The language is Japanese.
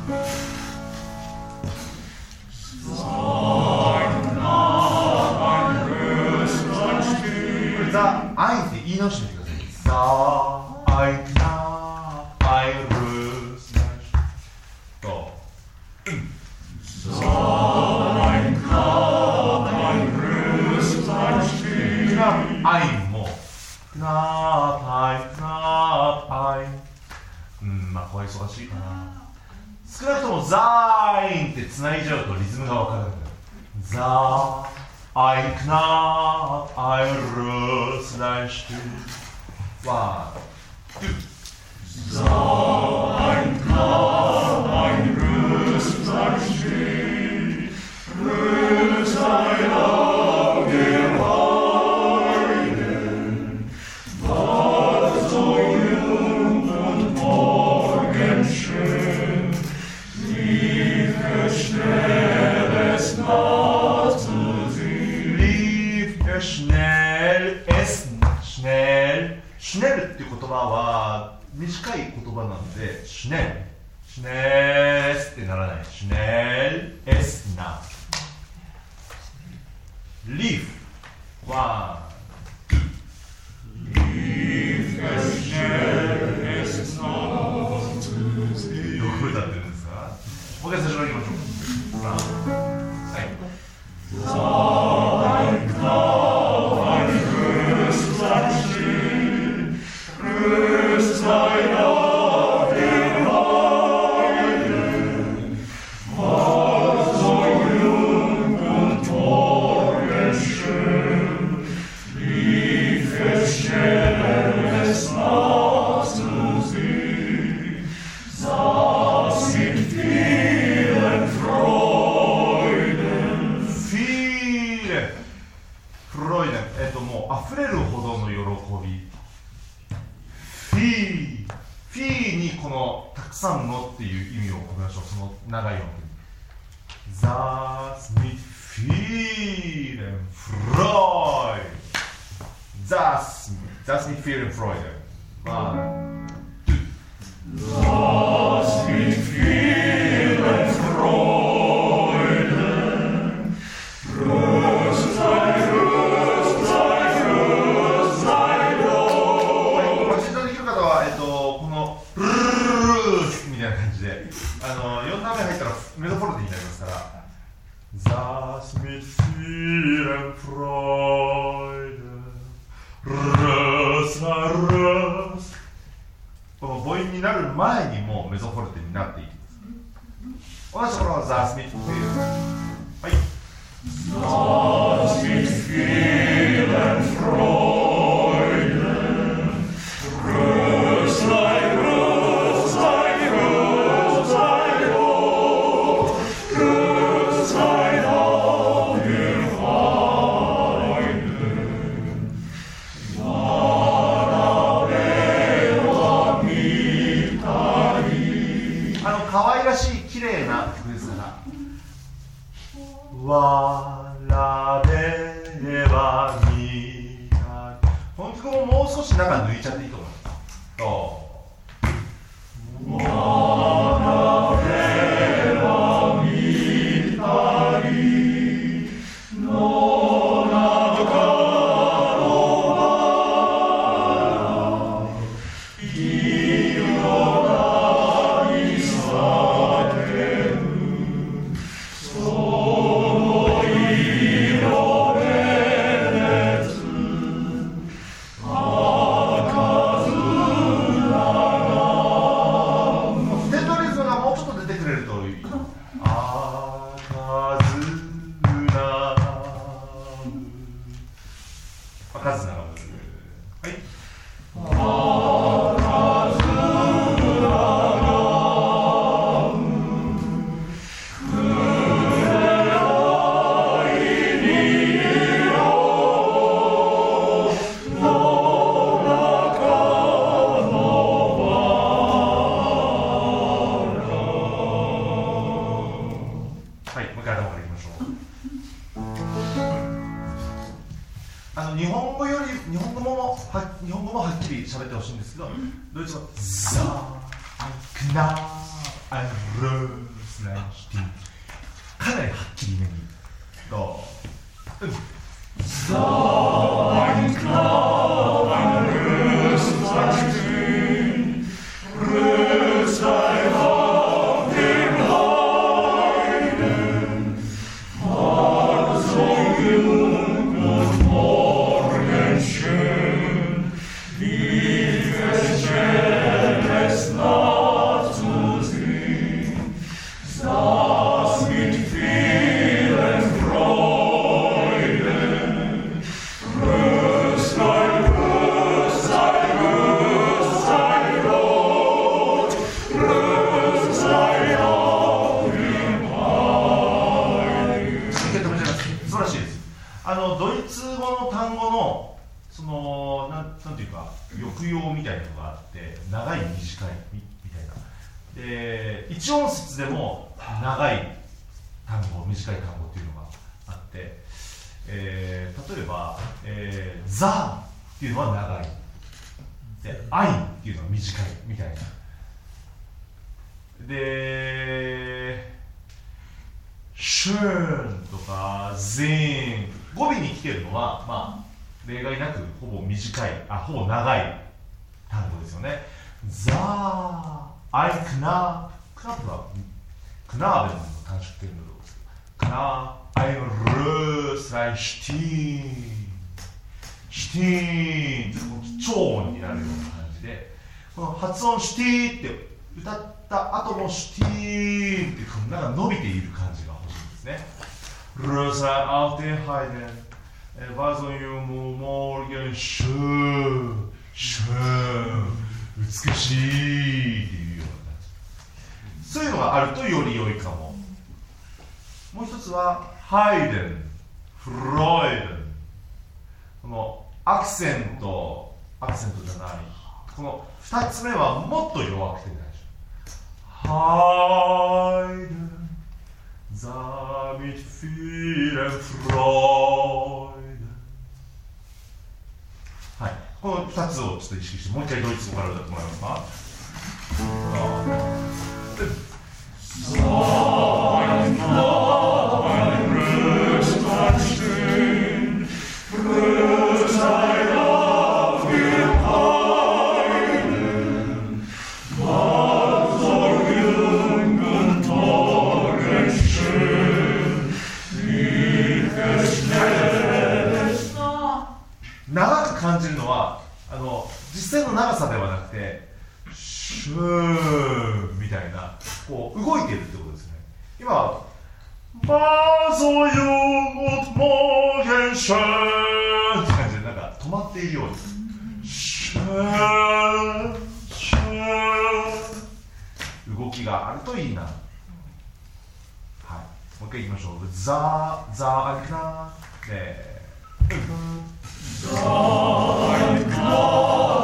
ザ・アインって言い直してみてください。ザ・アイナ・アイルスとザ・アイナ・アイルスアインもナーアイナーアイまあこれ忙しいかな。少なくともザーインってつないじゃうとリズムがわからない。ザーEin Knab, ein Röslein still. One, two. So, ein Knab, ein Röslein still. Röslein auf der Weiden. War so jung und morgenschön. Lief es schnell, es nah zu schnell essen schnell schnell っていう言葉は短い言葉なので schnell schnell ってならない schnell essen lief one two lief es schnell es nach zu sehen どこ歌ってるんですか。もう一回最初からいきましょう。はい。Ein Knab, ein Röslein still, Röslein auf der Weiden, war so jung und morgenschön, lief es schnell, es nachzusehen, saß mit vielen Freuden.もう溢れるほどの喜び。フィーにこのたくさんのっていう意味を込めましょう。その長い音に。Das mit vielen Freuden. Das mit vielen Freuden. One, two. Das mit vielen Freuden.この母音になる前にもうメゾフォルテになっていきます。同じところはザースミットという。はい。ザースミットフィーレンフロイデン。ルースライルースライルースライルースライルー可愛らしい綺麗な曲ですからわらべればみたい。この曲ももう少し中抜いちゃっていいと思います。わらべればみたいの中のバラ色が日本語もはっきり喋ってほしいんですけど、ドイツ語ザ・クナ ein Röslein steht。かなりはっきりめに。どう？Sein Knab ein Röslein steht, Röslein auf dem Heiden, war so jung und morgenschön, wie es nachzusehen, saß mit vielen Freuden, Röslein, Röslein, Röslein rot, Röslein auf dem Heiden。素晴らしいです。ドイツ語の単語のそのなんていうか抑揚みたいなのがあって長い短いみたいなで一音節でも長い単語短い単語っていうのがあって、例えば、ザっていうのは長いでアインっていうのは短いみたいなでシューンとかゼーン語尾に来てるのはまあ例外なくほぼ短いほぼ長い単語ですよね。ザー、アイクナー、クナープはクナーベンの短縮形の動ですけど、クナー、アイルースライシティーン、シティーンって超音になるような感じで、この発音シティーって歌った後もシティーンってなんか伸びている感じが欲しいんですね。ルースライアウテンハイデンwar so jung morgen schön, schön 美しいっていうような感じそういうのがあるとより良いかも。もう一つはハイデン、フロイデンこのアクセントじゃないこの2つ目はもっと弱くて大丈夫。ハイデンザミッフィーレンフロイはい、この2つをちょっと意識してもう一回ドイツ語から歌ってもらえますか。長く感じるのは実際の長さではなくてシューみたいなこう動いてるってことですね。今バーゾユンund morgen schönって感じでなんか止まっているようにシューシュー動きがあるといいな。はい、もう一回いきましょう。ザーアンクナーでSein Knab